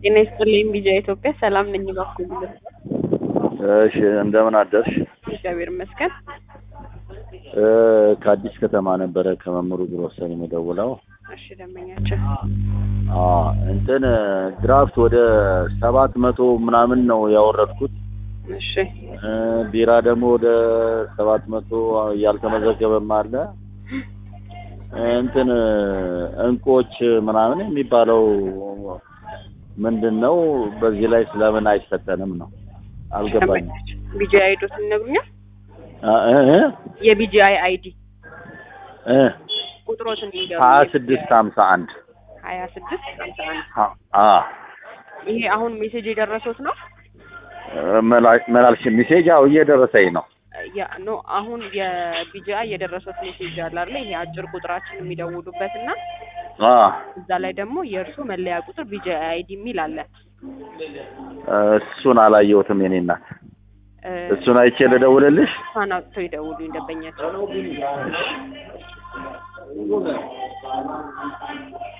ጤና ይስጥልኝ ቢጂአይ ኢትዮጵያ ሰላም ነኝ ባክዎ ብለህ እሺ እንደምን አደርሽ እግዚአብሔር ይመስገን ከአዲስ ከተማ ነበረ ከመምሩ ግሮሰሪ መደውለው እሺ ደመኛችን እንትን ድራፍት ወደ 700 ምናምን ነው ያወረድኩት እሺ ቢራ ደግሞ ወደ 700 ያልተመዘገበም አለ እንትን እንቆች ምናምን የሚባለው ምንድነው በዚህ ላይ ስለምን አይፈተንም ነው አልገባኝም ቢጂአይ አይዲ ትነግሩኛል የቢጂአይ አይዲ ቁጥሮትን ይገርም 2651 ይሄ አሁን ሜሴጅ የደረሰው ነው መላልሽ ሜሴጅ አው እየደረሰኝ ነው ያ ኖ አሁን የቢጂአይ የደረሰው ሜሴጅ አለ አይደል ይሄ አጭር ቁጥራችን የሚደውሉበትና እዛ ላይ ደግሞ የእርሱ መለያ ቁጥር ቢጂአይ አይዲ ሚል አለ እሱን አላየሁትም የኔ እናት እሱን አይቼ ልደውልልሽ ሳናውተው ይደውሉ እንደበኛቸው